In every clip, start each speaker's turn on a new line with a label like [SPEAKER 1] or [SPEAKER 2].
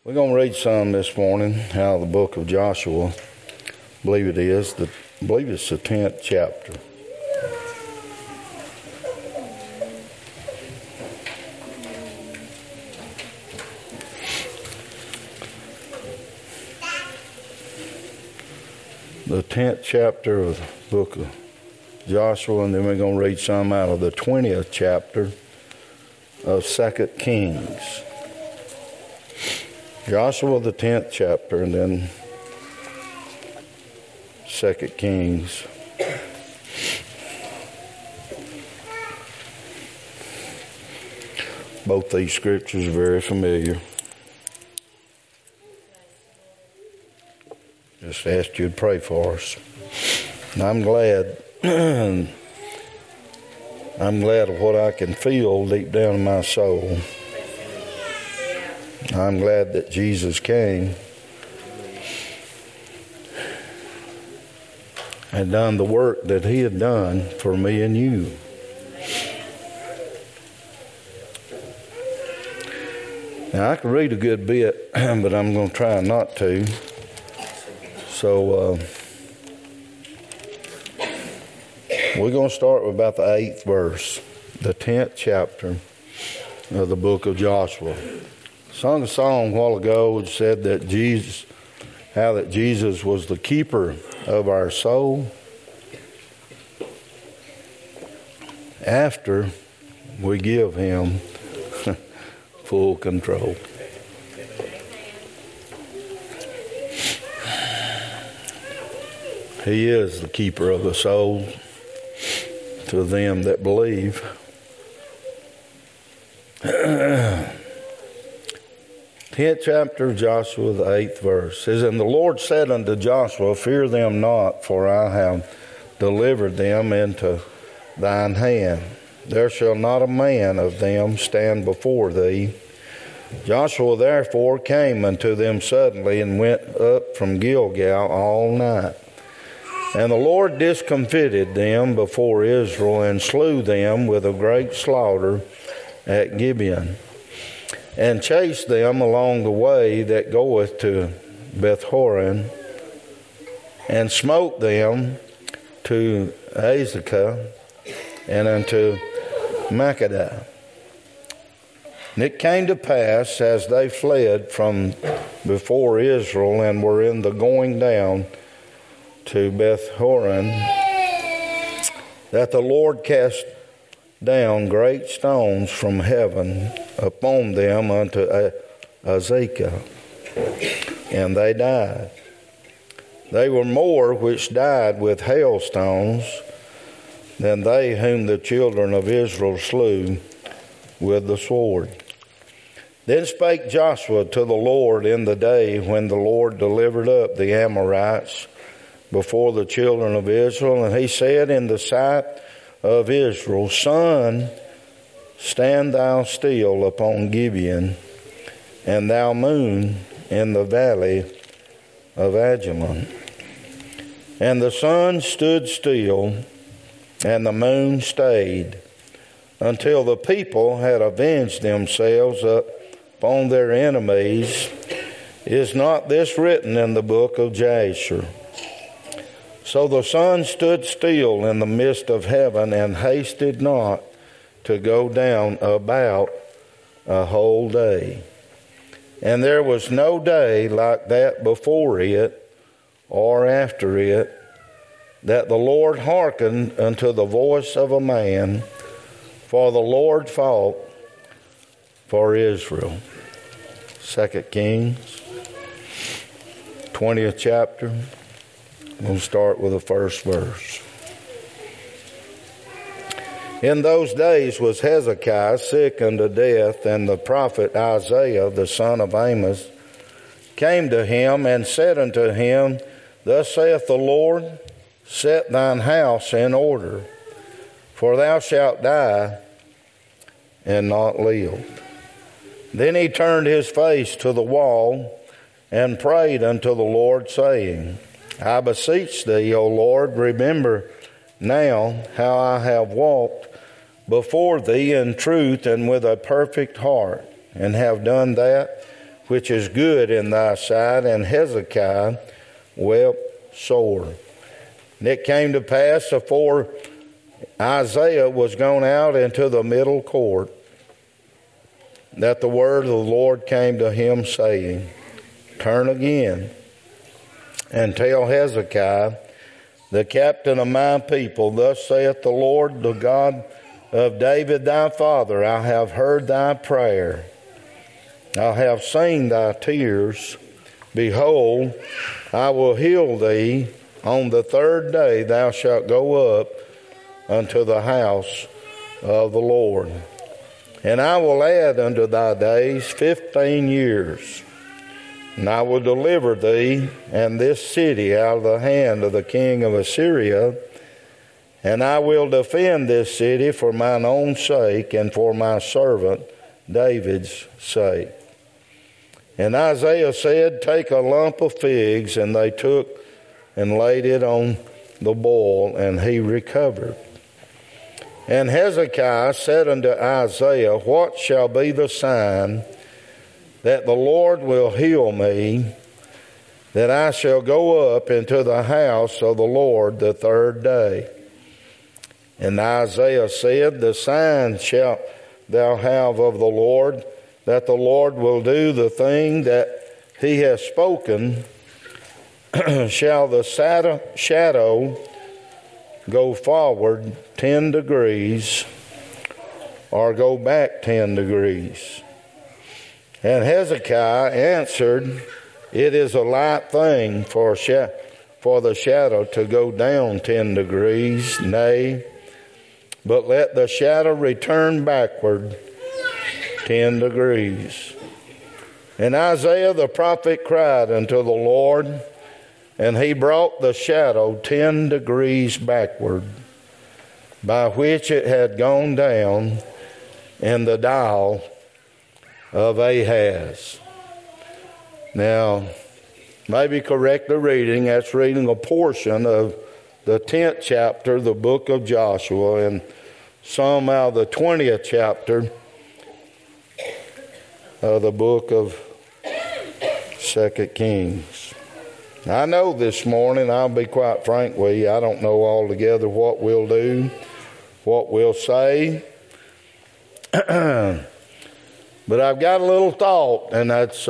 [SPEAKER 1] We're going to read some this morning out of the book of Joshua. I believe it is. I believe it's the 10th chapter. The 10th chapter of the book of Joshua, and then we're going to read some out of the 20th chapter of 2 Kings. Joshua, the 10th chapter, and then 2 Kings. Both these scriptures are very familiar. Just asked you to pray for us. And I'm glad. I'm glad of what I can feel deep down in my soul. I'm glad that Jesus came and done the work that he had done for me and you. Now, I could read a good bit, but I'm going to try not to. So, we're going to start with about the 8th verse, the 10th chapter of the book of Joshua. Sung a song a while ago which said that Jesus was the keeper of our soul after we give him full control. He is the keeper of the soul to them that believe. 10th chapter of Joshua, the 8th verse says, And the Lord said unto Joshua, Fear them not, for I have delivered them into thine hand. There shall not a man of them stand before thee. Joshua therefore came unto them suddenly, and went up from Gilgal all night. And the Lord discomfited them before Israel, and slew them with a great slaughter at Gibeon, and chased them along the way that goeth to Beth-horon, and smote them to Azekah and unto Makkedah. And it came to pass, as they fled from before Israel, and were in the going down to Beth-horon, that the Lord cast down great stones from heaven upon them unto Azekah, and they died. They were more which died with hailstones than they whom the children of Israel slew with the sword. Then spake Joshua to the Lord in the day when the Lord delivered up the Amorites before the children of Israel, and he said in the sight of Israel, Sun, stand thou still upon Gibeon, and thou moon in the valley of Ajalon. And the sun stood still, and the moon stayed, until the people had avenged themselves upon their enemies. Is not this written in the book of Jasher? So the sun stood still in the midst of heaven, and hasted not to go down about a whole day. And there was no day like that before it or after it, that the Lord hearkened unto the voice of a man, for the Lord fought for Israel. 2 Kings, 20th chapter. We'll start with the first verse. In those days was Hezekiah sick unto death, and the prophet Isaiah, the son of Amos, came to him and said unto him, Thus saith the Lord, Set thine house in order, for thou shalt die and not live. Then he turned his face to the wall and prayed unto the Lord, saying, I beseech thee, O Lord, remember now how I have walked before thee in truth and with a perfect heart, and have done that which is good in thy sight. And Hezekiah wept sore. And it came to pass, afore Isaiah was gone out into the middle court, that the word of the Lord came to him, saying, Turn again, and tell Hezekiah, the captain of my people, Thus saith the Lord, the God of David thy father, I have heard thy prayer. I have seen thy tears. Behold, I will heal thee. On the third day thou shalt go up unto the house of the Lord. And I will add unto thy days 15 years. And I will deliver thee and this city out of the hand of the king of Assyria. And I will defend this city for mine own sake and for my servant David's sake. And Isaiah said, Take a lump of figs. And they took and laid it on the boil, and he recovered. And Hezekiah said unto Isaiah, What shall be the sign that the Lord will heal me, that I shall go up into the house of the Lord the third day? And Isaiah said, The sign shalt thou have of the Lord, that the Lord will do the thing that he has spoken. Shall the shadow go forward 10 degrees, or go back 10 degrees? And Hezekiah answered, It is a light thing for the shadow to go down 10 degrees, nay, but let the shadow return backward 10 degrees. And Isaiah the prophet cried unto the Lord, and he brought the shadow 10 degrees backward, by which it had gone down in the dial of Ahaz. Now, maybe correct the reading. That's reading a portion of the 10th chapter, the book of Joshua, and some out of the 20th chapter of the book of 2 Kings. I know this morning, I'll be quite frank with you, I don't know altogether what we'll do, what we'll say. But I've got a little thought, and that's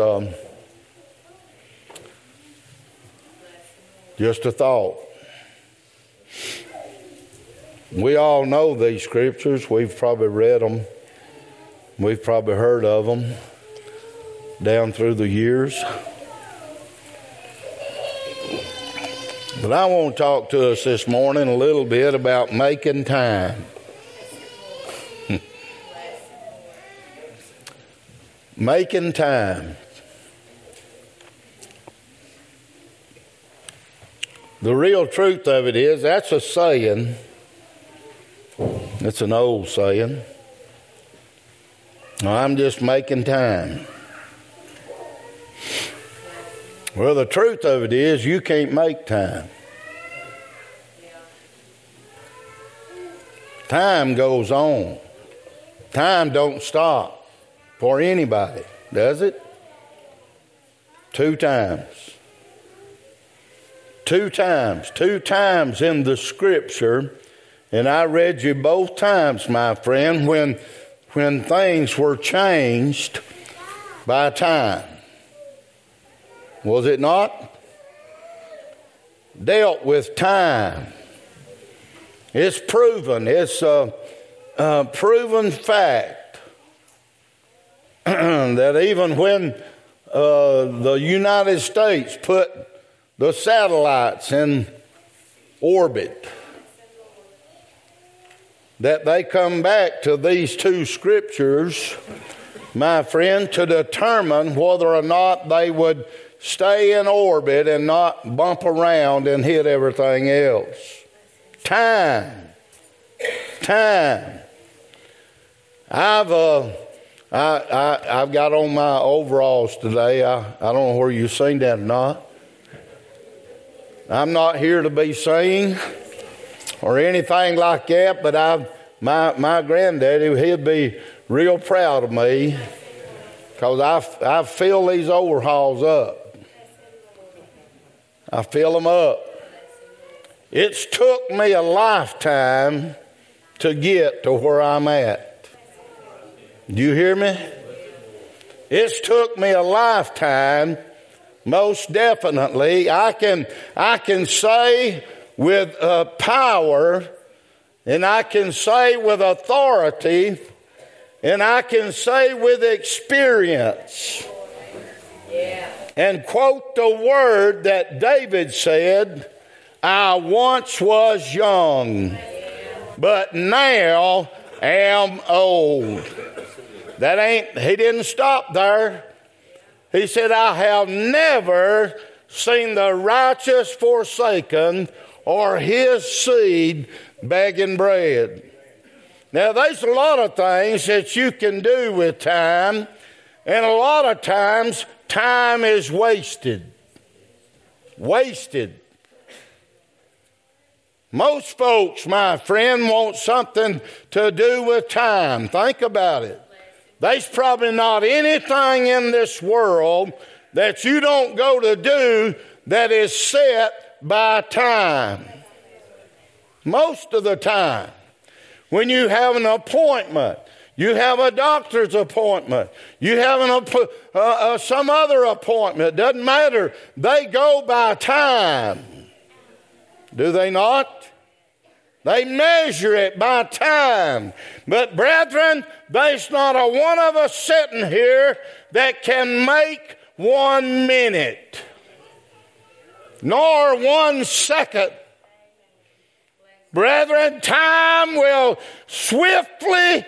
[SPEAKER 1] just a thought. We all know these scriptures. We've probably read them. We've probably heard of them down through the years. But I want to talk to us this morning a little bit about making time. Making time. The real truth of it is, that's a saying. It's an old saying. I'm just making time. Well, the truth of it is, you can't make time. Time goes on. Time don't stop for anybody, does it? 2 times. 2 times. 2 times in the scripture, and I read you both times, my friend, when things were changed by time. Was it not? Dealt with time. It's proven. It's a proven fact that even when the United States put the satellites in orbit, that they come back to these 2 scriptures, my friend, to determine whether or not they would stay in orbit and not bump around and hit everything else. Time. I've got on my overalls today. I don't know whether you've seen that or not. I'm not here to be seen or anything like that, but my granddaddy, he'd be real proud of me Because I fill these overhauls up. I fill them up. It's took me a lifetime to get to where I'm at. Do you hear me? It's took me a lifetime, most definitely. I can say with power, and I can say with authority, and I can say with experience, and quote the word that David said, I once was young, but now am old. He didn't stop there. He said, I have never seen the righteous forsaken or his seed begging bread. Now, there's a lot of things that you can do with time, and a lot of times, time is wasted. Wasted. Most folks, my friend, want something to do with time. Think about it. There's probably not anything in this world that you don't go to do that is set by time. Most of the time. When you have an appointment, you have a doctor's appointment, you have some other appointment, doesn't matter. They go by time. Do they not? They measure it by time. But brethren, there's not a one of us sitting here that can make 1 minute, nor 1 second. Brethren, time will swiftly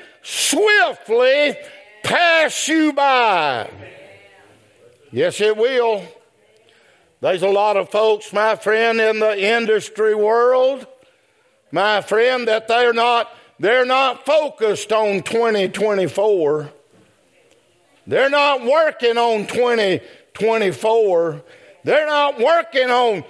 [SPEAKER 1] pass you by. Yes, it will. There's a lot of folks, my friend, in the industry world, my friend, that they're not focused on 2024. They're not working on 2024. They're not working on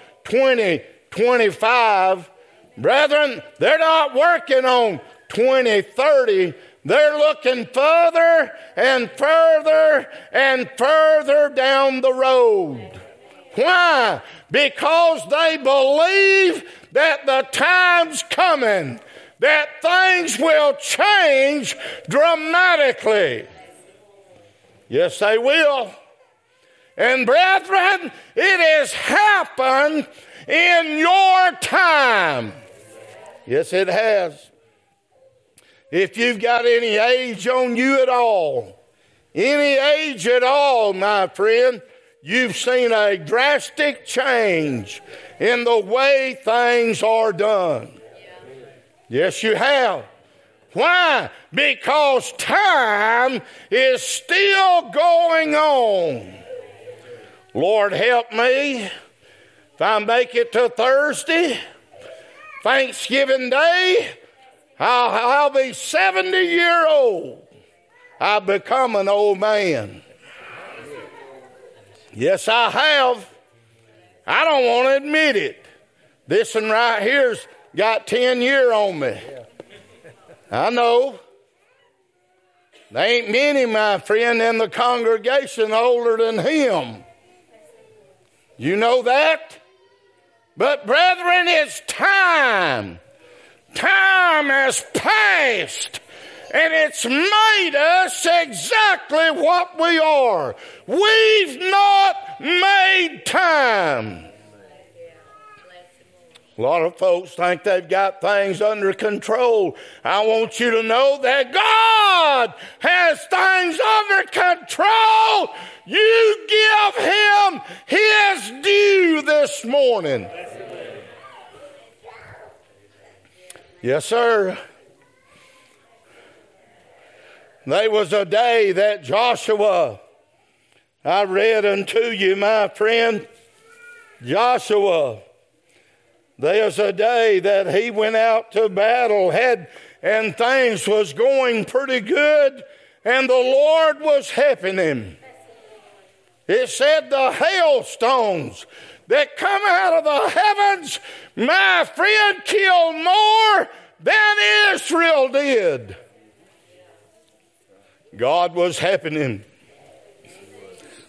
[SPEAKER 1] 2025. Brethren, they're not working on 2030. They're looking further and further and further down the road. Why? Because they believe that the time's coming, that things will change dramatically. Yes, they will. And brethren, it has happened in your time. Yes, it has. If you've got any age on you at all, my friend, you've seen a drastic change in the way things are done. Yes, you have. Why? Because time is still going on. Lord, help me. If I make it to Thursday, Thanksgiving Day, I'll be 70-year-old. I've become an old man. Yes, I have. I don't want to admit it. This one right here's got 10 years on me. I know. There ain't many, my friend, in the congregation older than him. You know that? But brethren, it's time. Time has passed, and it's made us exactly what we are. We've not made time. A lot of folks think they've got things under control. I want you to know that God has things under control. You give him his due this morning. Yes, sir. There was a day that Joshua, I read unto you, my friend, Joshua, there's a day that he went out to battle, and things was going pretty good, and the Lord was helping him. It said the hailstones that come out of the heavens, my friend, killed more than Israel did. God was helping him.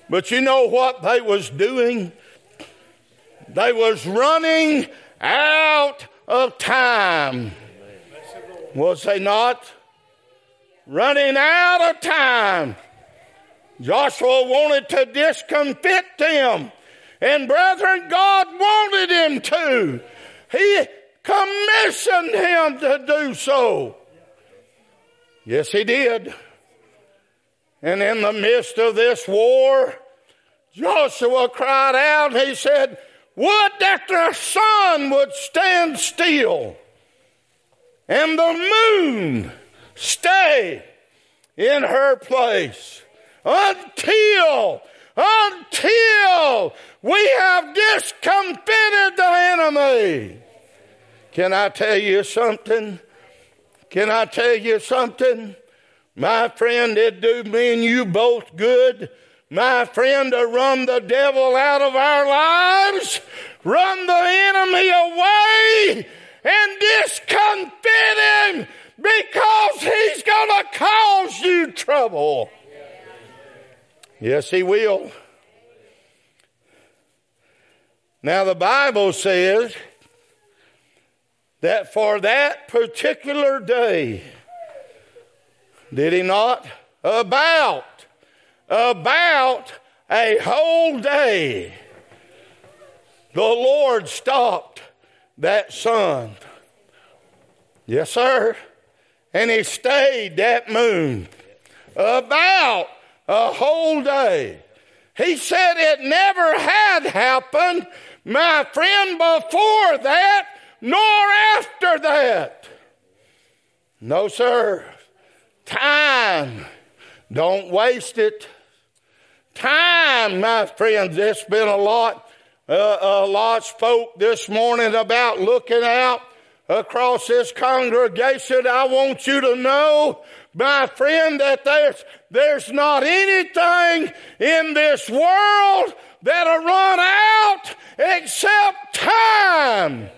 [SPEAKER 1] But you know what they was doing? They was running out of time. Was they not? Running out of time. Joshua wanted to discomfit them. And brethren, God wanted him to. He commissioned him to do so. Yes, he did. And in the midst of this war, Joshua cried out. He said, would that the sun would stand still and the moon stay in her place until we have discomfited the enemy. Can I tell you something? Can I tell you something? My friend, it do me and you both good, my friend, to run the devil out of our lives, run the enemy away, and discomfit him, because he's going to cause you trouble. Yes, he will. Now the Bible says that for that particular day, did he not? About a whole day, the Lord stopped that sun. Yes, sir. And he stayed that moon about a whole day. He said it never had happened, my friend, before that, nor after that. No, sir. Time. Don't waste it. Time, my friends. There's been a lot spoke this morning about looking out across this congregation. I want you to know, my friend, that there's not anything in this world that'll run out except time.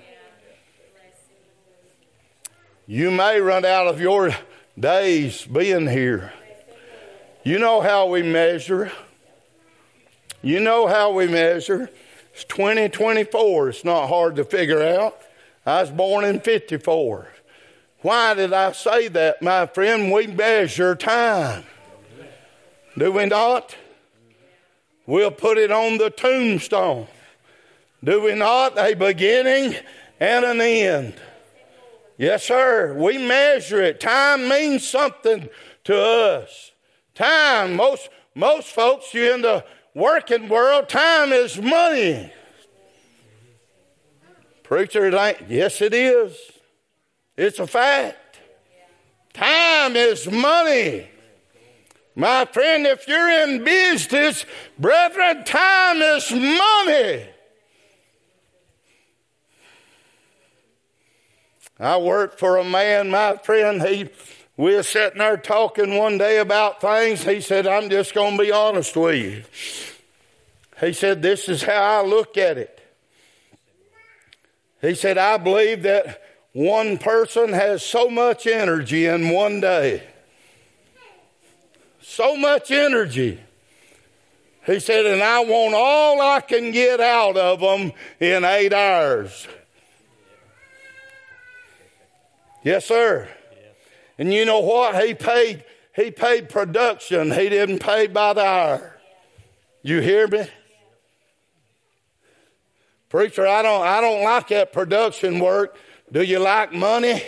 [SPEAKER 1] You may run out of your days being here. You know how we measure. You know how we measure. It's 2024. It's not hard to figure out. I was born in 54. Why did I say that, my friend? We measure time. Do we not? We'll put it on the tombstone. Do we not? A beginning and an end. Yes, sir. We measure it. Time means something to us. Time, most folks, you in the working world, time is money. Preacher, it ain't. Yes, it is. It's a fact. Time is money. My friend, if you're in business, brethren, time is money. I worked for a man, my friend, we were sitting there talking one day about things. He said, I'm just going to be honest with you. He said, this is how I look at it. He said, I believe that one person has so much energy in one day. So much energy. He said, and I want all I can get out of them in 8 hours. Yes, sir. And you know what? He paid production. He didn't pay by the hour. You hear me? Preacher, I don't like that production work. Do you like money?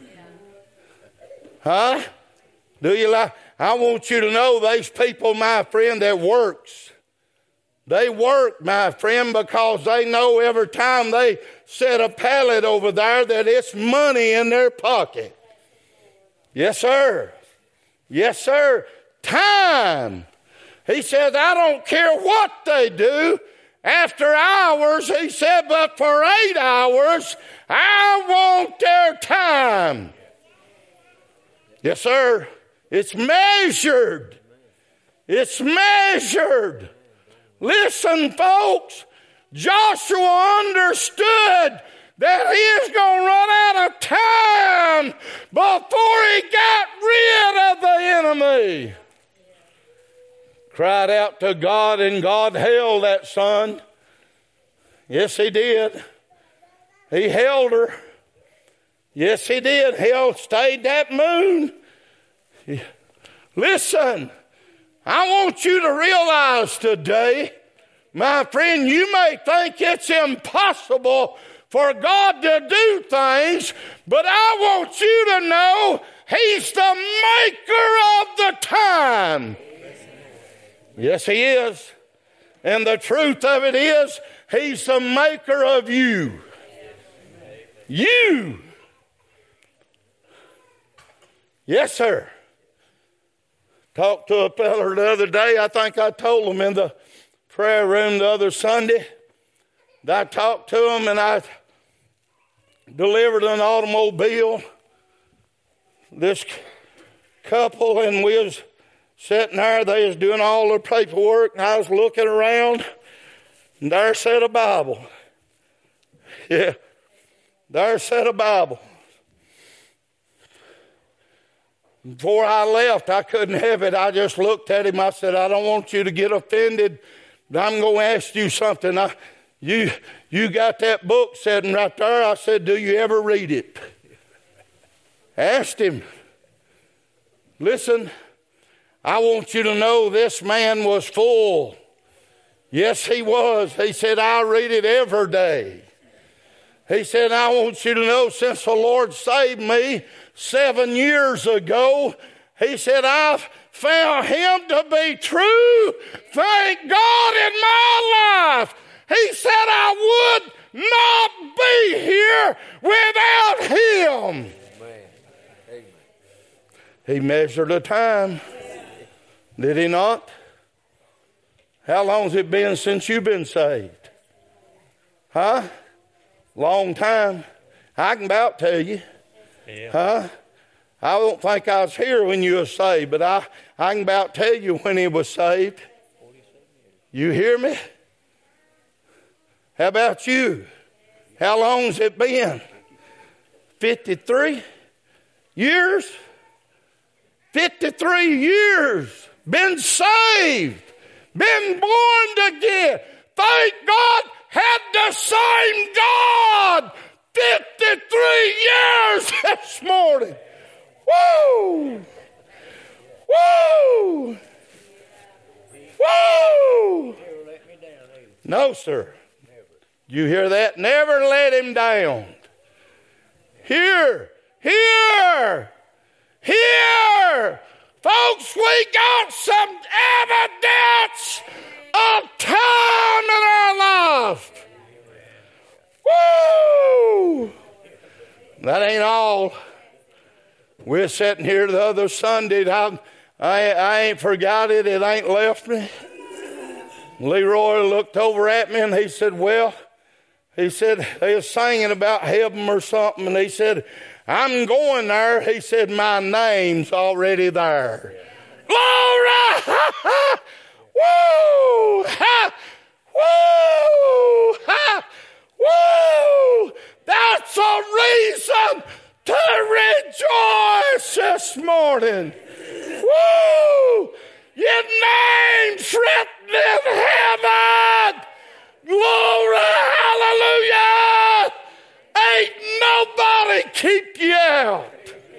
[SPEAKER 1] Huh? Do you like? I want you to know these people, my friend, that works. They work, my friend, because they know every time they set a pallet over there that it's money in their pocket. Yes, sir. Yes, sir. Time. He says, I don't care what they do after hours. He said, but for 8 hours, I want their time. Yes, sir. It's measured. It's measured. Listen, folks, Joshua understood that he was going to run out of time before he got rid of the enemy. cried out to God, and God held that son. Yes, he did. He held her. Yes, he did. Stayed that moon. Listen, I want you to realize today, my friend, you may think it's impossible for God to do things, but I want you to know He's the maker of the time. Yes, He is. And the truth of it is, He's the maker of you. You. Yes, sir. Talked to a feller the other day. I think I told him in the prayer room the other Sunday. I talked to him and I delivered an automobile. This couple, and we was sitting there. They was doing all their paperwork, and I was looking around, and there sat a Bible. Yeah, there sat a Bible. Before I left, I couldn't have it. I just looked at him. I said, I don't want you to get offended, but I'm going to ask you something. You got that book sitting right there. I said, do you ever read it? Asked him. Listen, I want you to know this man was full. Yes, he was. He said, I read it every day. He said, I want you to know since the Lord saved me 7 years ago, he said, I've found Him to be true. Thank God in my life. He said, I would not be here without Him. Amen. He measured the time. Did he not? How long's it been since you've been saved? Huh? Long time. I can about tell you. Yeah. Huh? I don't think I was here when you were saved, but I can about tell you when he was saved. You hear me? How about you? How long's it been? 53 years? 53 years. Been saved. Been born again. Thank God, had the same God 53 years this morning. Woo! Woo! Woo! No, sir. You hear that? Never let him down. Here. Folks, we got some evidence of time in our life. Woo! That ain't all. We're sitting here the other Sunday. I ain't forgot it. It ain't left me. Leroy looked over at me and he said, they was singing about heaven or something. And he said, I'm going there. He said, my name's already there. Glory! Woo! Ha! Woo! Ha! Woo! That's a reason to rejoice this morning. Woo! Your name's written in heaven. Glory, hallelujah. Ain't nobody keep you out.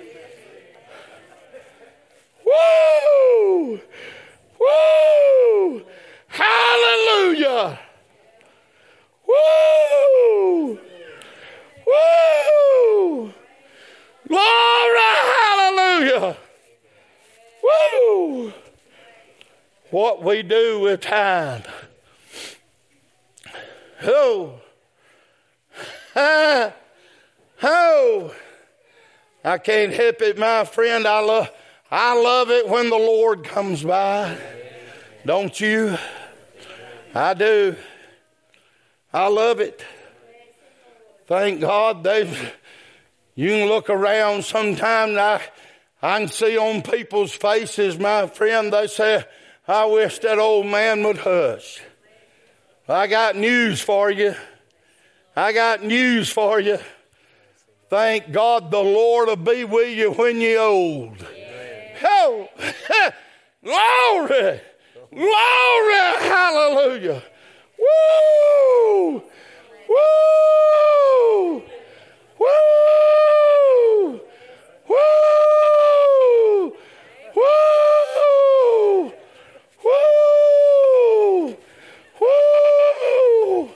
[SPEAKER 1] Woo! Woo! Hallelujah. Woo! Woo! Glory, hallelujah. Woo! What we do with time. Oh. I can't help it, my friend. I love it when the Lord comes by. Don't you? I do. I love it. Thank God. You can look around sometimes. I can see on people's faces, my friend, they say, I wish that old man would hush. I got news for you. Thank God the Lord will be with you when you're old. Oh, glory. Glory, hallelujah. Woo! Woo! Woo! Woo! Woo! Woo! Woo!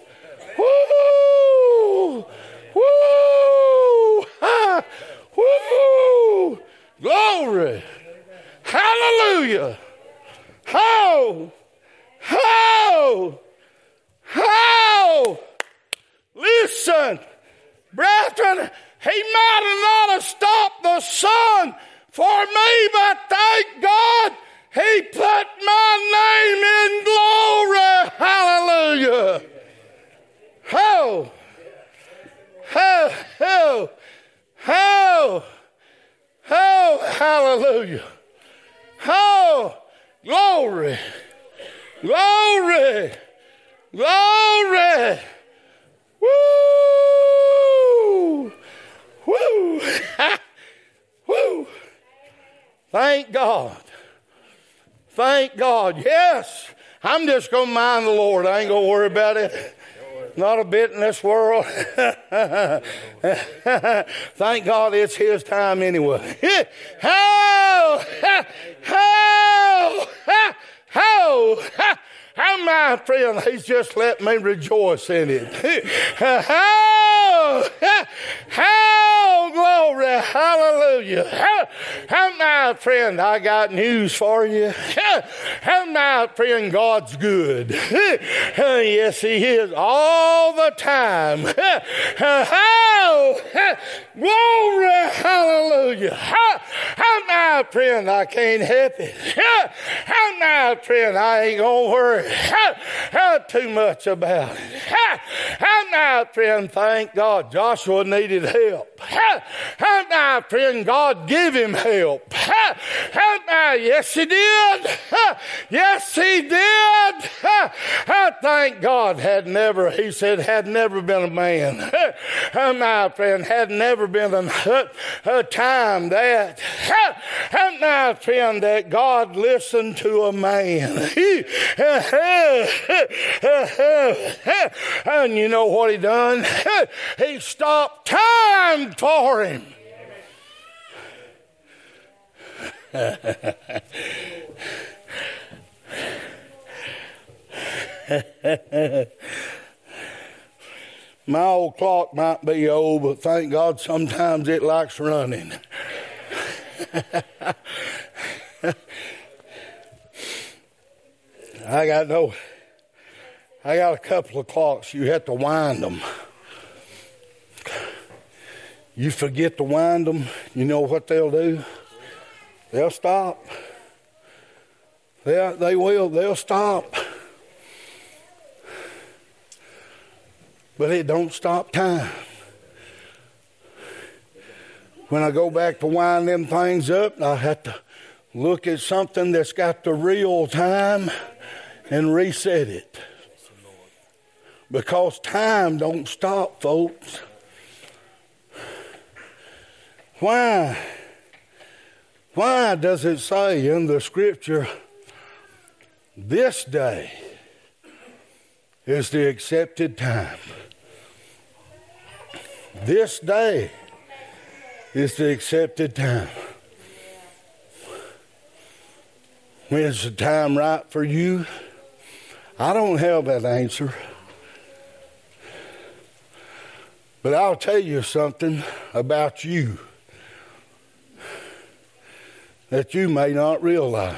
[SPEAKER 1] Woo! Woo! Ha! Woo! Glory! Hallelujah! How? How? How? Listen, brethren, he might have not have stopped the sun for me, but thank God he put my name in glory. Hallelujah. How? How? How? How? How? Hallelujah. How? Glory. Glory. Glory. Woo! Woo! Woo! Thank God. Thank God. Yes, I'm just going to mind the Lord. I ain't going to worry about it. Not a bit in this world. Thank God it's His time anyway. How? How? How? How, my friend, He's just let me rejoice in it. How? How? Glory. Hallelujah. How, my friend, I got news for you. How, my friend, God's good. Yes, He is all the time. How? Glory. Hallelujah. How, my friend, I can't help it. How, my friend, I ain't going to worry too much about it. How, my friend, thank God, Joshua needed help. How, my friend, God give him help. Yes, He did. Yes, He did. Thank God, He said, had never been a man. My friend, had never been a time that, my friend, that God listened to a man. And you know what He done? He stopped time for him. My old clock might be old, but thank God sometimes it likes running. I got a couple of clocks. You have to wind them. You forget to wind them, you know what they'll do? They'll stop. They will. They'll stop. But it don't stop time. When I go back to wind them things up, I have to look at something that's got the real time and reset it. Because time don't stop, folks. Why does it say in the scripture, this day is the accepted time? This day is the accepted time. When is the time right for you? I don't have that answer. But I'll tell you something about you that you may not realize.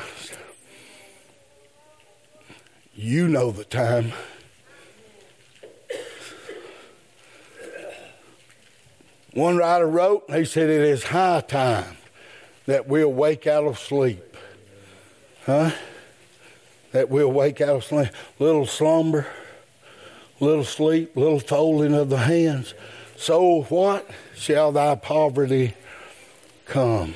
[SPEAKER 1] You know the time. One writer wrote, he said, it is high time that we'll wake out of sleep. That we'll wake out of sleep. Little slumber, little sleep, little folding of the hands. So what shall thy poverty come?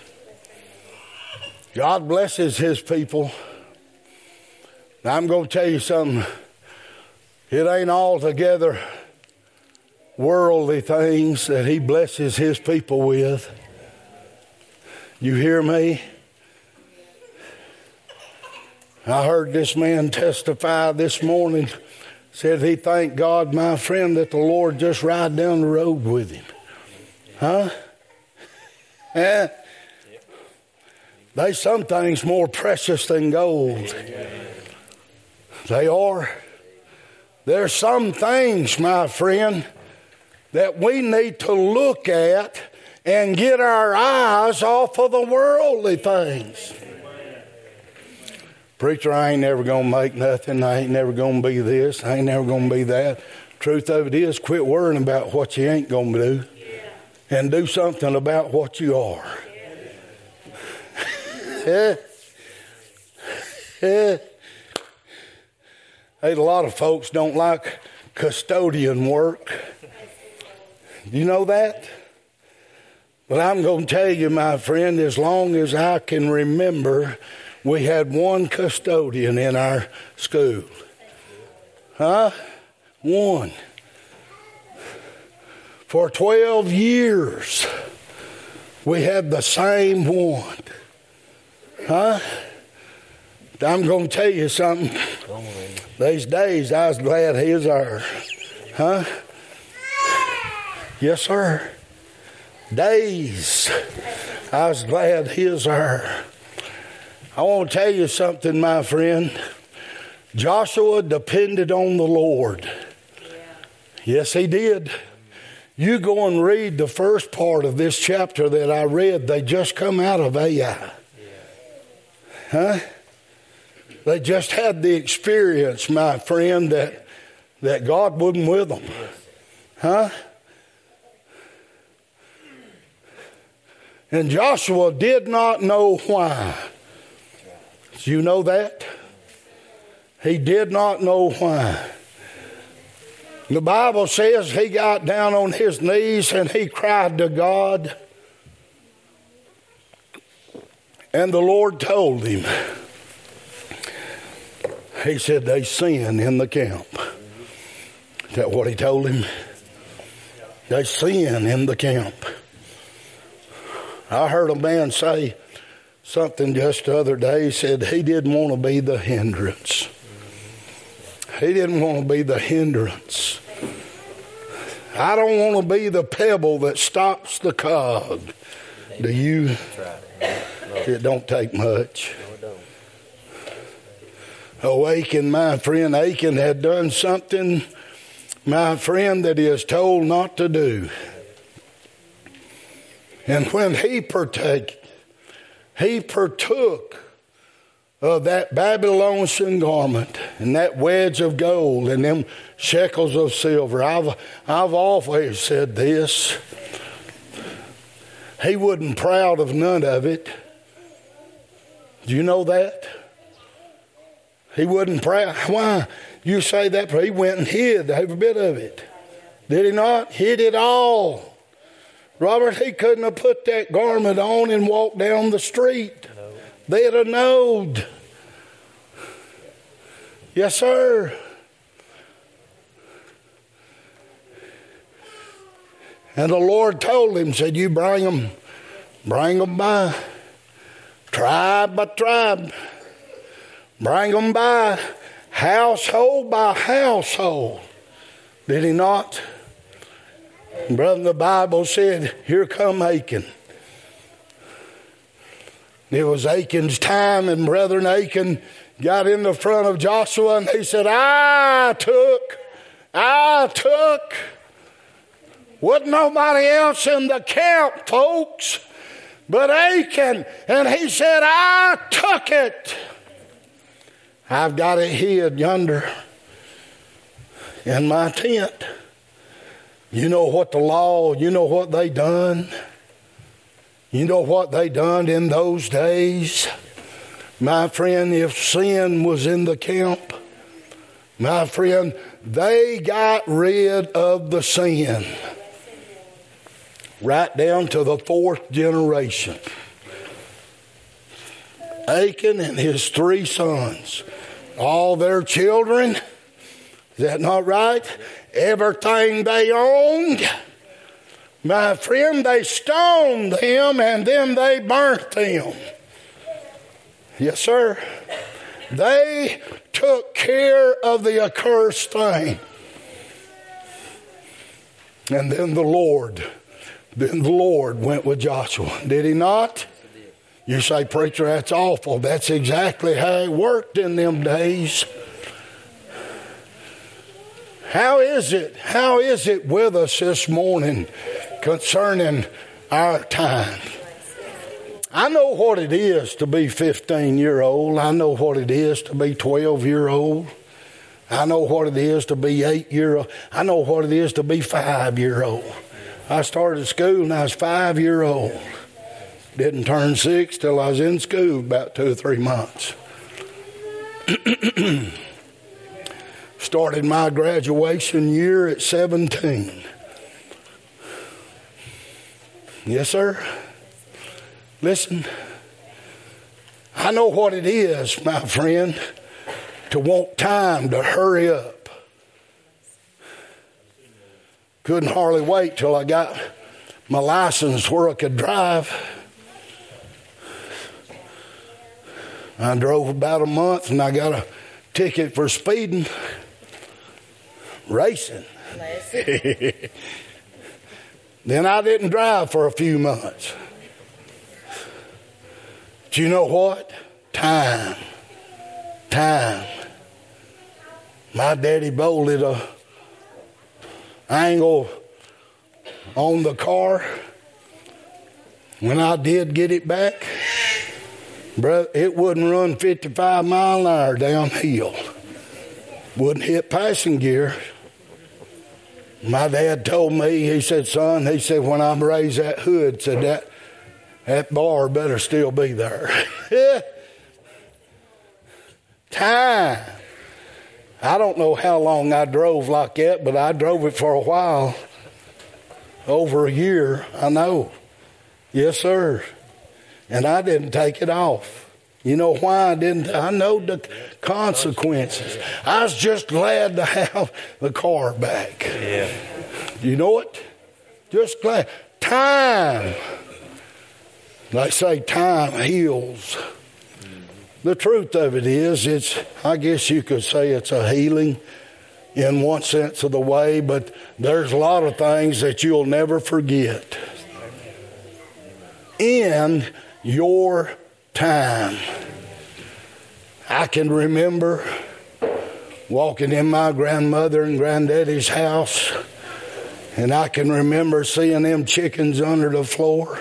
[SPEAKER 1] God blesses His people. Now I'm going to tell you something. It ain't altogether worldly things that He blesses His people with. You hear me? I heard this man testify this morning. Said he thanked God, my friend, that the Lord just ride down the road with him. Huh? Yeah. There's some things more precious than gold. They are. There's some things, my friend, that we need to look at and get our eyes off of the worldly things. Preacher, I ain't never going to make nothing. I ain't never going to be this. I ain't never going to be that. Truth of it is, quit worrying about what you ain't going to do and do something about what you are. Hey, a lot of folks don't like custodian work. You know that? But I'm going to tell you, my friend, as long as I can remember, we had one custodian in our school. Huh? One. For 12 years, we had the same one. Huh? I'm going to tell you something. These days, I was glad he was there. Huh? Yes, sir. Days, I was glad he was there. I want to tell you something, my friend. Joshua depended on the Lord. Yes, he did. You go and read the first part of this chapter that I read. They just come out of Ai. Huh? They just had the experience, my friend, that God wasn't with them. Huh? And Joshua did not know why. Do you know that? He did not know why. The Bible says he got down on his knees and he cried to God. And the Lord told him, he said, they sin in the camp. Is that what he told him? They sin in the camp. I heard a man say something just the other day. He said he didn't want to be the hindrance. He didn't want to be the hindrance. I don't want to be the pebble that stops the cog. Do you? It don't take much. Oh, Achan, my friend, Achan had done something, my friend, that he is told not to do. And when he partook of that Babylonian garment and that wedge of gold and them shekels of silver. I've always said this. He wasn't proud of none of it. Do you know that? He wasn't proud. Why? You say that, but he went and hid every bit of it. Did he not? Hid it all. Robert, he couldn't have put that garment on and walked down the street. No. They'd have known. Yes, sir. And the Lord told him, said, you bring them by tribe by tribe. Bring them by household. Did he not? Brother, the Bible said, here come Achan. It was Achan's time, and Brethren, Achan got in the front of Joshua, and he said, I took. Wasn't nobody else in the camp, folks, but Achan. And he said, I took it. I've got it hid yonder in my tent. You know what the law, you know what they done? You know what they done in those days? My friend, if sin was in the camp, my friend, they got rid of the sin. Right down to the 4th generation. Achan and his 3 sons, all their children, is that not right? Everything they owned, my friend, they stoned them and then they burnt them. Yes, sir.
[SPEAKER 2] They took care of the accursed thing. And then the Lord went with Joshua. Did he not? You say, preacher, that's awful. That's exactly how it worked in them days. How is it with us this morning concerning our time? I know what it is to be 15-year-old. I know what it is to be 12-year-old. I know what it is to be 8-year-old. I know what it is to be 5-year-old. I started school when I was 5-year-old. Didn't turn 6 till I was in school about 2 or 3 months. Started my graduation year at 17. Yes, sir. Listen, I know what it is, my friend, to want time to hurry up. Couldn't hardly wait till I got my license where I could drive. I drove about a month and I got a ticket for speeding. Racing. Then I didn't drive for a few months. But you know what? Time. My daddy bolted a angle on the car. When I did get it back, brother, it wouldn't run 55 miles an hour downhill. Wouldn't hit passing gear. My dad told me, he said, son, when I raise that hood, said that bar better still be there. Time. I don't know how long I drove like that, but I drove it for a while. Over a year, I know. Yes, sir. And I didn't take it off. You know why I didn't? I know the consequences. I was just glad to have the car back. Yeah. You know it? Just glad. Time. They say time heals. The truth of it is, I guess you could say it's a healing in one sense of the way, but there's a lot of things that you'll never forget. In your time. I can remember walking in my grandmother and granddaddy's house, and I can remember seeing them chickens under the floor.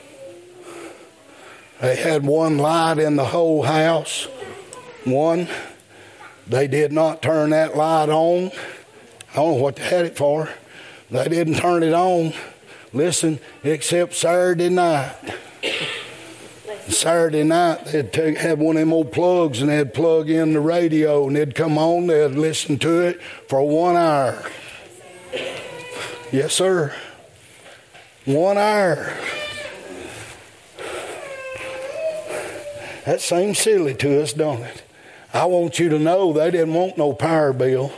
[SPEAKER 2] They had one light in the whole house. One. They did not turn that light on. I don't know what they had it for. They didn't turn it on. Listen, except Saturday night. Saturday night, they'd have one of them old plugs and they'd plug in the radio and they'd come on, they'd listen to it for 1 hour. Yes, sir. 1 hour. That seems silly to us, don't it? I want you to know they didn't want no power bill.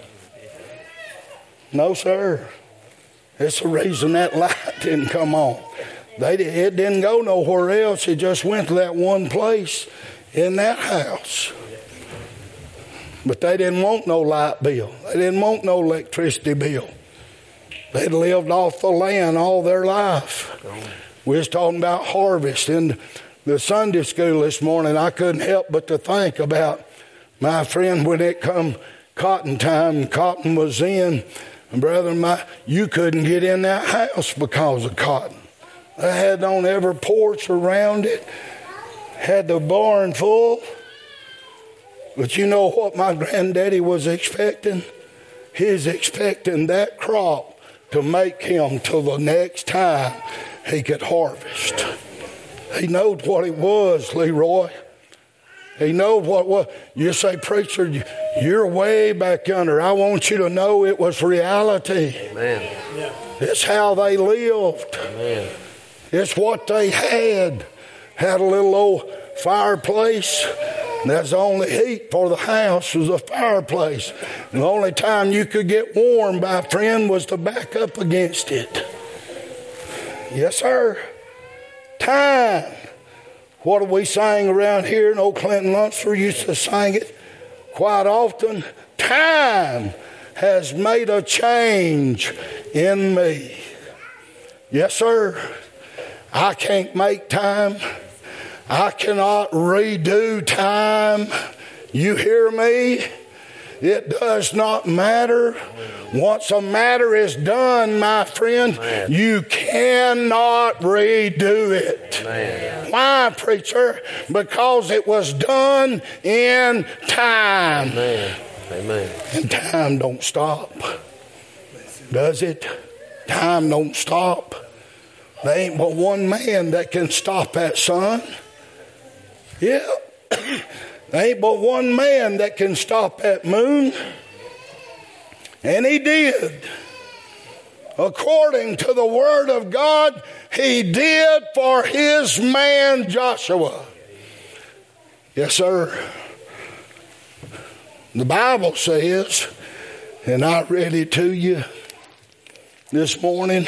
[SPEAKER 2] No, sir. It's the reason that light didn't come on. It didn't go nowhere else. It just went to that one place in that house. But they didn't want no light bill. They didn't want no electricity bill. They'd lived off the land all their life. We was talking about harvest. In the Sunday school this morning, I couldn't help but to think about my friend when it come cotton time. Cotton was in. And brother, you couldn't get in that house because of cotton. They had on every porch around it. Had the barn full. But you know what my granddaddy was expecting? He was expecting that crop to make him till the next time he could harvest. He knowed what it was, Leroy. He knowed what was. You say, preacher, you're way back under. I want you to know it was reality. Amen. It's how they lived. Amen. It's what they had. Had a little old fireplace. That's the only heat for the house was a fireplace. And the only time you could get warm, my friend, was to back up against it. Yes, sir. Time. What do we sing around here? And old Clinton Lunsford used to sing it quite often. Time has made a change in me. Yes, sir. I can't make time. I cannot redo time. You hear me? It does not matter. Once a matter is done, my friend, you cannot redo it. Why, preacher? Because it was done in time.
[SPEAKER 3] Amen.
[SPEAKER 2] And time don't stop. Does it? Time don't stop. There ain't but one man that can stop that sun. Yeah. There ain't but one man that can stop that moon. And he did. According to the word of God, he did for his man Joshua. Yes, sir. The Bible says, and I read it to you this morning,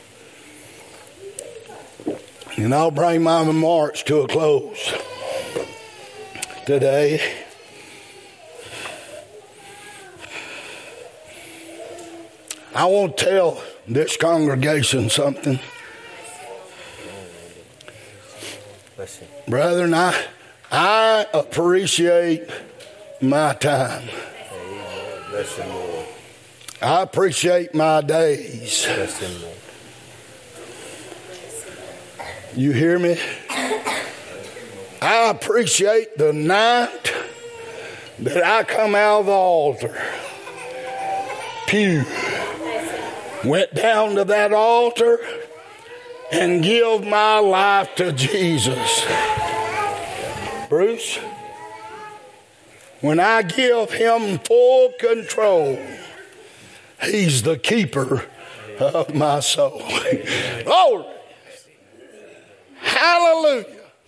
[SPEAKER 2] and I'll bring my remarks to a close today. I want to tell this congregation something. Brethren, I appreciate my time. I appreciate my days. You hear me? I appreciate the night that I come out of the altar. Pew. Went down to that altar and give my life to Jesus. Bruce, when I give him full control, he's the keeper of my soul. Glory. Hallelujah.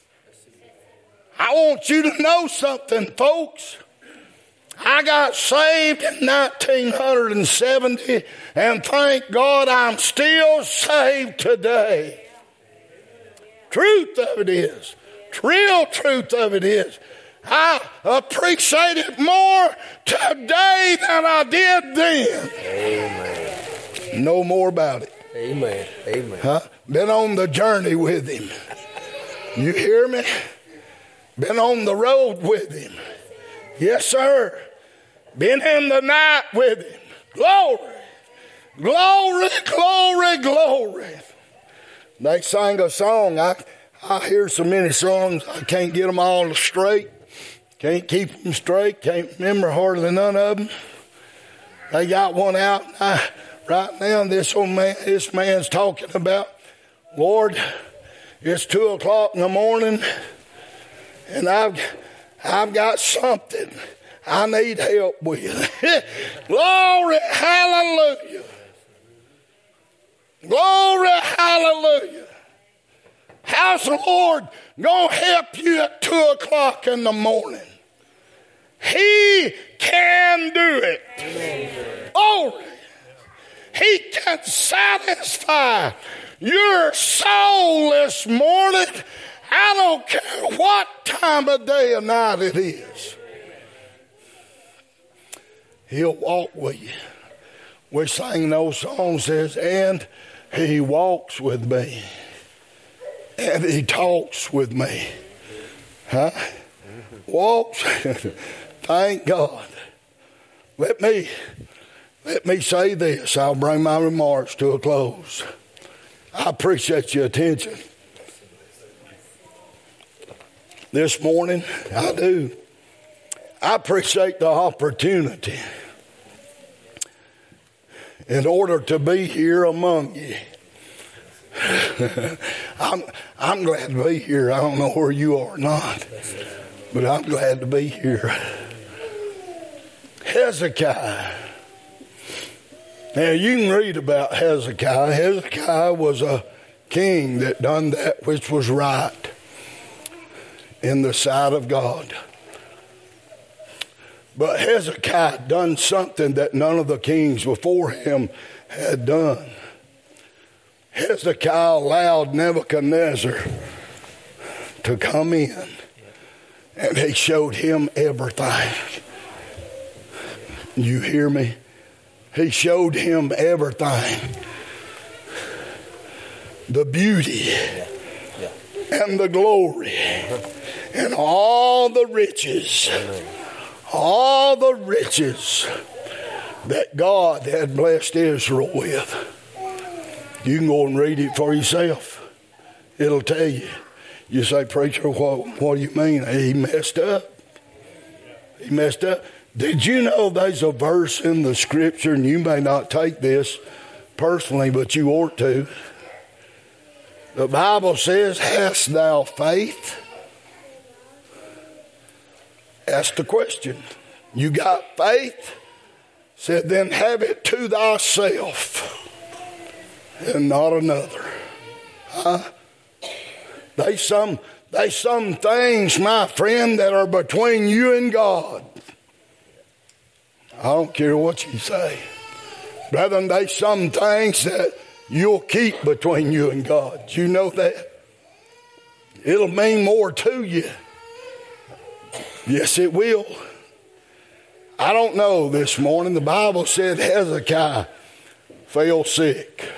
[SPEAKER 2] I want you to know something, folks. I got saved in 1970, and thank God I'm still saved today. Truth of it is, real truth of it is, I appreciate it more today than I did then.
[SPEAKER 3] Amen.
[SPEAKER 2] No more about it.
[SPEAKER 3] Amen. Amen.
[SPEAKER 2] Huh? Been on the journey with him. You hear me? Been on the road with him. Yes, sir. Been in the night with him. Glory. Glory, glory, glory. They sang a song. I hear so many songs, I can't get them all straight. Can't keep them straight. Can't remember hardly none of them. They got one out. Right now, this man's talking about, Lord, it's 2:00 in the morning, and I've got something I need help with. Glory, hallelujah. Glory, hallelujah. How's the Lord going to help you at 2:00 in the morning? He can do it. Glory. He can satisfy your soul this morning. I don't care what time of day or night it is. He'll walk with you. We sang those songs, says, and he walks with me. And he talks with me. Huh? Walks. Thank God. Let me say this. I'll bring my remarks to a close. I appreciate your attention. This morning, I do. I appreciate the opportunity in order to be here among you. I'm glad to be here. I don't know where you are or not, but I'm glad to be here. Hezekiah. Now, you can read about Hezekiah. Hezekiah was a king that done that which was right in the sight of God. But Hezekiah done something that none of the kings before him had done. Hezekiah allowed Nebuchadnezzar to come in, and he showed him everything. You hear me? He showed him everything. The beauty and the glory and all the riches. All the riches that God had blessed Israel with. You can go and read it for yourself. It'll tell you. You say, preacher, what do you mean? He messed up. He messed up. Did you know there's a verse in the scripture, and you may not take this personally, but you ought to. The Bible says, hast thou faith? Ask the question. You got faith? Said, then have it to thyself and not another. Huh? They some things, my friend, that are between you and God. I don't care what you say. Brethren, they some things that you'll keep between you and God. Do you know that? It'll mean more to you. Yes, it will. I don't know this morning. The Bible said Hezekiah fell sick.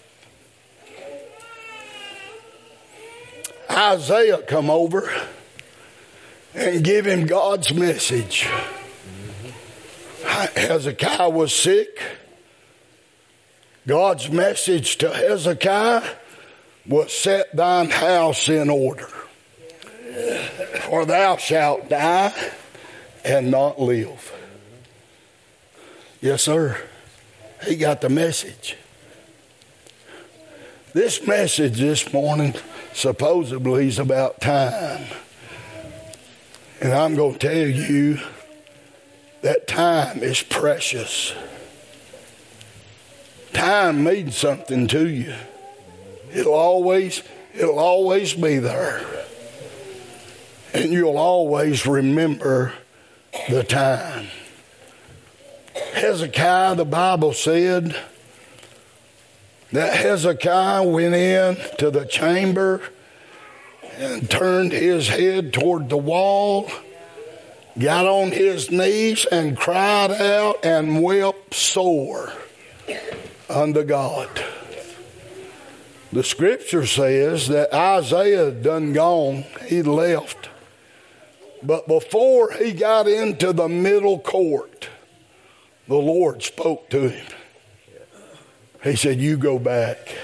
[SPEAKER 2] Isaiah come over and give him God's message. Hezekiah was sick. God's message to Hezekiah was, set thine house in order, for thou shalt die and not live. Yes, sir. He got the message. This message this morning supposedly is about time. And I'm going to tell you that time is precious. Time means something to you. It'll always be there. And you'll always remember the time. Hezekiah, the Bible said that Hezekiah went in to the chamber and turned his head toward the wall, got on his knees and cried out and wept sore unto God. The scripture says that Isaiah done gone, he left. But before he got into the middle court, the Lord spoke to him. He said, you go back.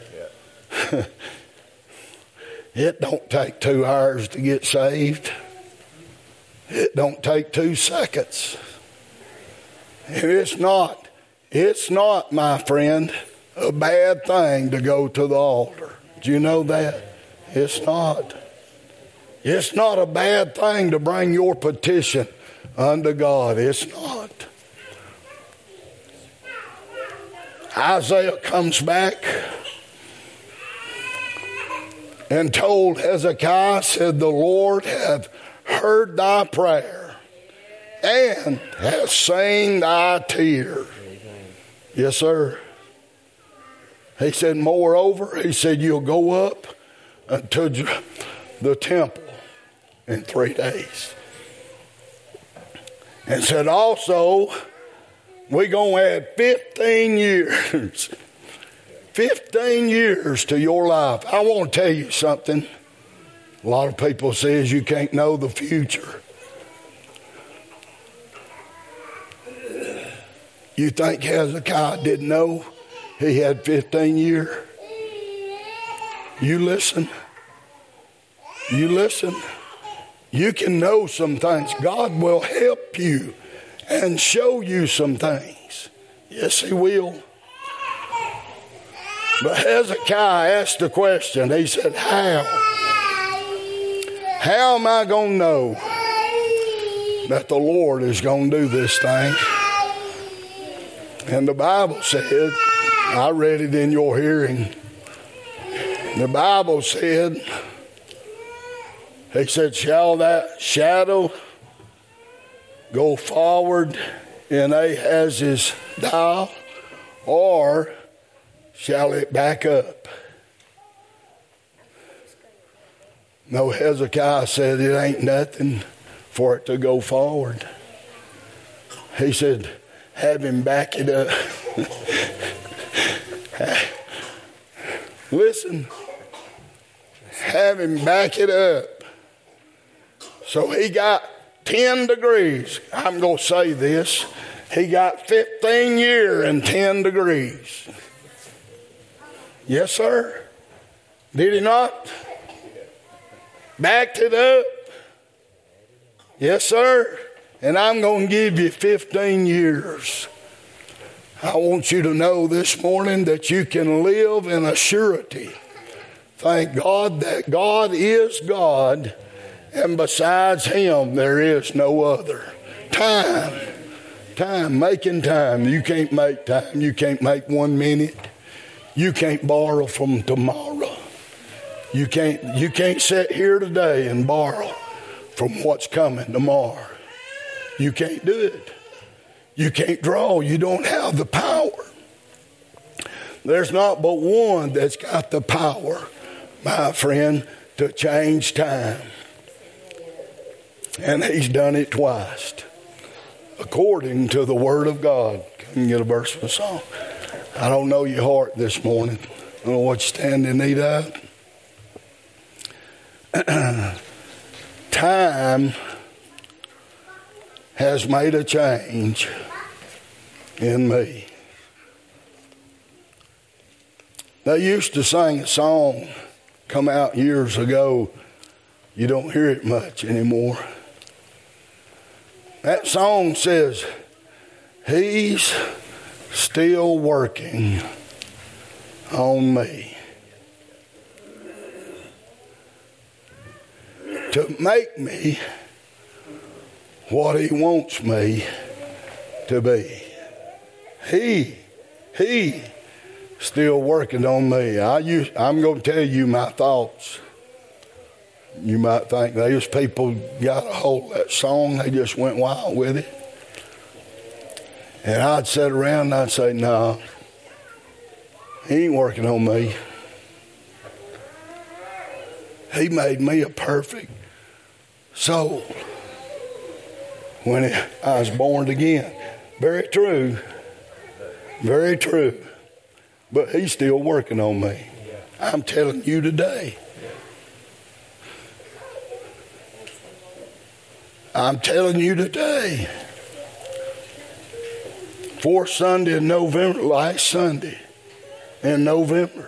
[SPEAKER 2] It don't take 2 hours to get saved. It don't take 2 seconds. And it's not, my friend, a bad thing to go to the altar. Do you know that? It's not. It's not a bad thing to bring your petition unto God. It's not. Isaiah comes back and told Hezekiah, said, the Lord hath heard thy prayer and hath seen thy tears. Yes, sir. He said, moreover, he said, you'll go up to the temple in 3 days. And said, also, we're going to add 15 years. 15 years to your life. I want to tell you something. A lot of people says you can't know the future. You think Hezekiah didn't know he had 15 years? You listen. You listen. You can know some things. God will help you and show you some things. Yes, he will. But Hezekiah asked the question. He said, how? How am I going to know that the Lord is going to do this thing? And the Bible said, I read it in your hearing. The Bible said, he said, shall that shadow go forward in Ahaz's dial, or shall it back up? No, Hezekiah said it ain't nothing for it to go forward. He said, have him back it up. Listen, have him back it up. So he got 10 degrees. I'm going to say this. He got 15 years and 10 degrees. Yes, sir. Did he not? Backed it up. Yes, sir. And I'm going to give you 15 years. I want you to know this morning that you can live in a surety. Thank God that God is God, and besides Him there is no other. Time, making time. You can't make time. You can't make 1 minute. You can't borrow from tomorrow. You can't sit here today and borrow from what's coming tomorrow. You can't do it. You can't draw. You don't have the power. There's not but one that's got the power, my friend, to change time. And He's done it twice, according to the Word of God. Can you get a verse from a song? I don't know your heart this morning. I don't know what you stand in need of. Time has made a change in me. They used to sing a song, come out years ago. You don't hear it much anymore. That song says, He's still working on me to make me what He wants me to be. He still working on me. I'm going to tell you my thoughts. You might think those people got a hold of that song. They just went wild with it. And I'd sit around and I'd say, no, He ain't working on me. He made me a perfect soul when I was born again. Very true. Very true. But He's still working on me. I'm telling you today. I'm telling you today. Fourth Sunday in November, last Sunday in November,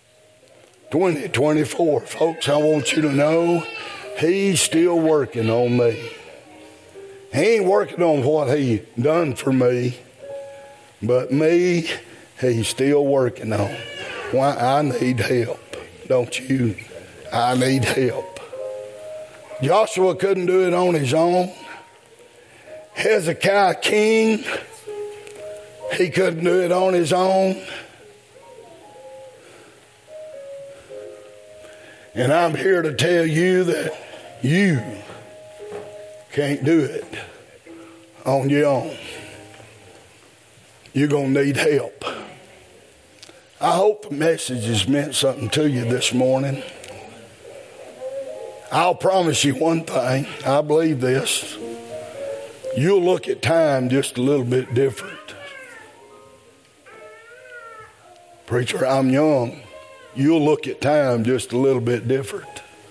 [SPEAKER 2] 2024. Folks, I want you to know He's still working on me. He ain't working on what He done for me, but me, He's still working on. Why? I need help, don't you? I need help. Joshua couldn't do it on his own. Hezekiah king, he couldn't do it on his own. And I'm here to tell you that you can't do it on your own. You're going to need help. I hope the message has meant something to you this morning. I'll promise you one thing. I believe this. You'll look at time just a little bit different. Preacher, I'm young. You'll look at time just a little bit different.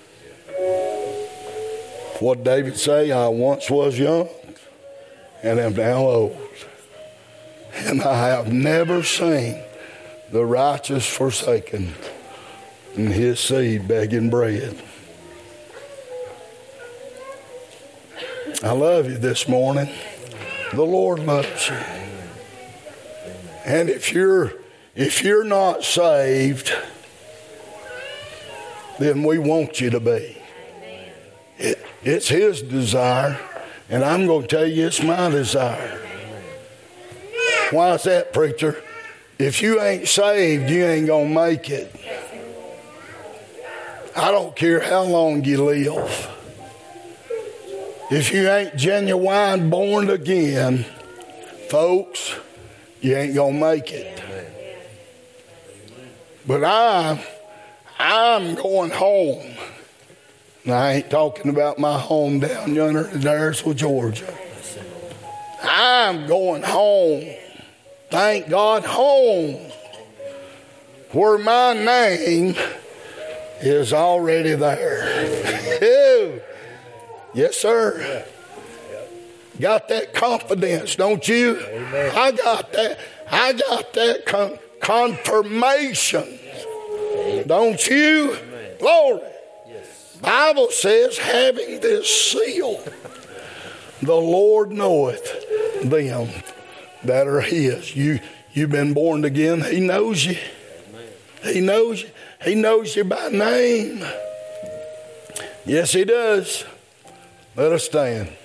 [SPEAKER 2] What David say? I once was young and am now old. And I have never seen the righteous forsaken and his seed begging bread. I love you this morning. The Lord loves you. And if you're not saved, then we want you to be. It's His desire, and I'm going to tell you it's my desire. Why is that, preacher? If you ain't saved, you ain't going to make it. I don't care how long you live. If you ain't genuine born again, folks, you ain't going to make it. But I'm going home. And I ain't talking about my home down yonder in Daresville, Georgia. I'm going home. Thank God, home. Where my name is already there. Yes, sir. Got that confidence, don't you?
[SPEAKER 3] Amen.
[SPEAKER 2] I got that. I got that confirmation. Don't you?
[SPEAKER 3] Amen.
[SPEAKER 2] Glory.
[SPEAKER 3] Yes.
[SPEAKER 2] Bible says, having this seal, the Lord knoweth them that are his. You've been born again. He knows you. He knows you. He knows you by name. Yes, he does. Let us stand.